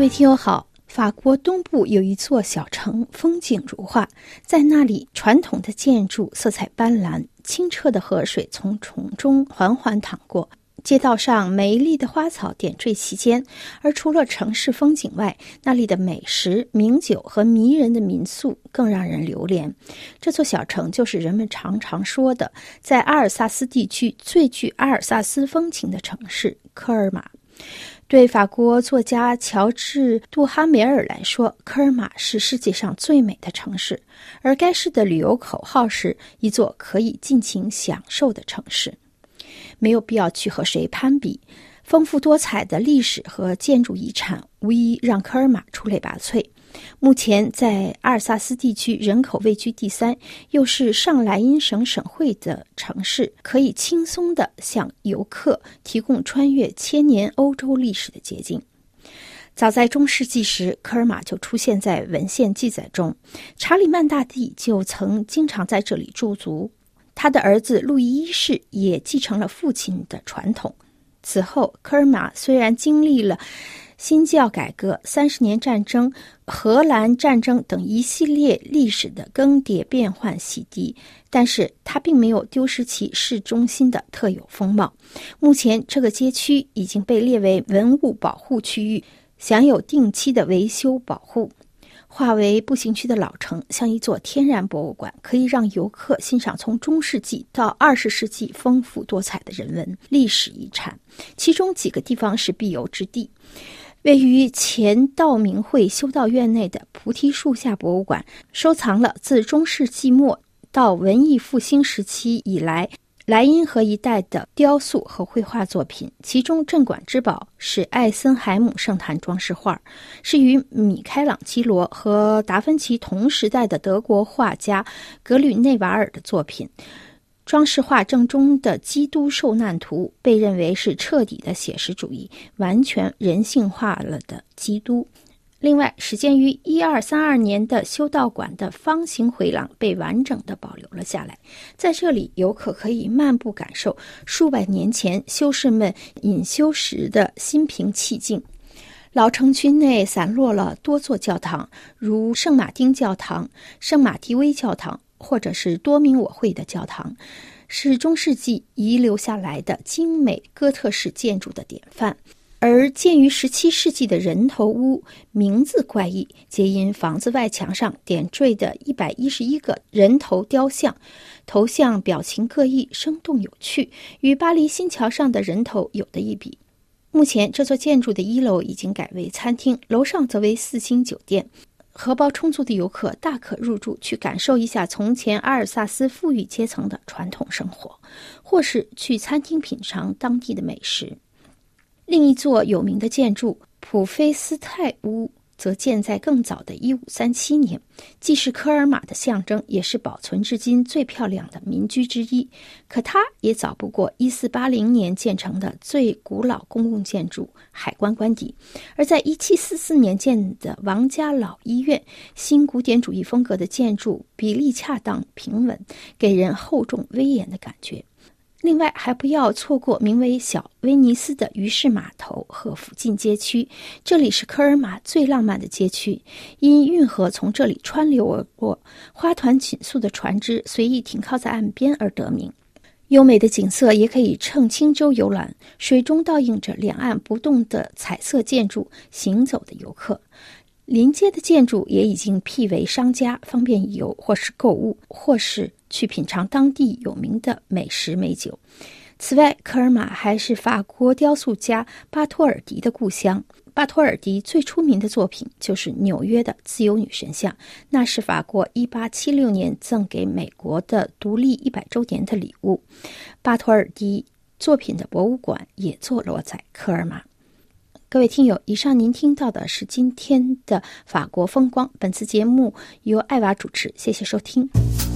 位听友好，法国东部有一座小城，风景如画。在那里，传统的建筑色彩斑斓，清澈的河水从城中缓缓淌过，街道上美丽的花草点缀其间。而除了城市风景外，那里的美食、名酒和迷人的民宿更让人流连。这座小城就是人们常常说的，在阿尔萨斯地区最具阿尔萨斯风情的城市科尔玛。对法国作家乔治·杜哈梅尔来说，科尔玛是世界上最美的城市，而该市的旅游口号是一座可以尽情享受的城市。没有必要去和谁攀比，丰富多彩的历史和建筑遗产无疑让科尔玛出类拔萃。目前在阿尔萨斯地区人口位居第3，又是上莱茵省省会的城市，可以轻松地向游客提供穿越千年欧洲历史的捷径。早在中世纪时，科尔玛就出现在文献记载中，查理曼大帝就曾经常在这里驻足，他的儿子路易1世也继承了父亲的传统。此后，科尔玛虽然经历了新教改革、30年战争、荷兰战争等一系列历史的更迭变换洗涤，但是它并没有丢失其市中心的特有风貌。目前这个街区已经被列为文物保护区域，享有定期的维修保护。化为步行区的老城像一座天然博物馆，可以让游客欣赏从中世纪到20世纪丰富多彩的人文历史遗产，其中几个地方是必游之地。位于前道明会修道院内的菩提树下博物馆，收藏了自中世纪末到文艺复兴时期以来莱茵河一带的雕塑和绘画作品，其中镇馆之宝是艾森海姆圣坛装饰画，是与米开朗基罗和达芬奇同时代的德国画家格吕内瓦尔的作品。装饰画正中的基督受难图被认为是彻底的写实主义，完全人性化了的基督。另外，始建于1232年的修道馆的方形回廊被完整地保留了下来，在这里游客可以漫步感受数百年前修士们隐修时的心平气静。老城区内散落了多座教堂，如圣马丁教堂、圣马蒂微教堂或者是多明我会的教堂，是中世纪遗留下来的精美哥特式建筑的典范。而建于17世纪的人头屋名字怪异，皆因房子外墙上点缀的111个人头雕像，头像表情各异，生动有趣，与巴黎新桥上的人头有的一比。目前这座建筑的1楼已经改为餐厅，楼上则为4星酒店。荷包充足的游客大可入住，去感受一下从前阿尔萨斯富裕阶层的传统生活，或是去餐厅品尝当地的美食。另一座有名的建筑普菲斯泰屋则建在更早的1537年，既是科尔玛的象征，也是保存至今最漂亮的民居之一。可它也早不过1480年建成的最古老公共建筑海关官邸，而在1744年建的王家老医院，新古典主义风格的建筑比例恰当平稳，给人厚重威严的感觉。另外还不要错过名为小威尼斯的鱼市码头和附近街区，这里是科尔玛最浪漫的街区，因运河从这里穿流而过，花团锦簇的船只随意停靠在岸边而得名。优美的景色也可以乘轻舟游览，水中倒映着两岸不动的彩色建筑，行走的游客。临街的建筑也已经辟为商家，方便游或是购物，或是去品尝当地有名的美食美酒。此外，科尔玛还是法国雕塑家巴托尔迪的故乡。巴托尔迪最出名的作品就是纽约的自由女神像，那是法国1876年赠给美国的独立100周年的礼物。巴托尔迪作品的博物馆也坐落在科尔玛。各位听友，以上您听到的是今天的法国风光，本次节目由艾娃主持，谢谢收听。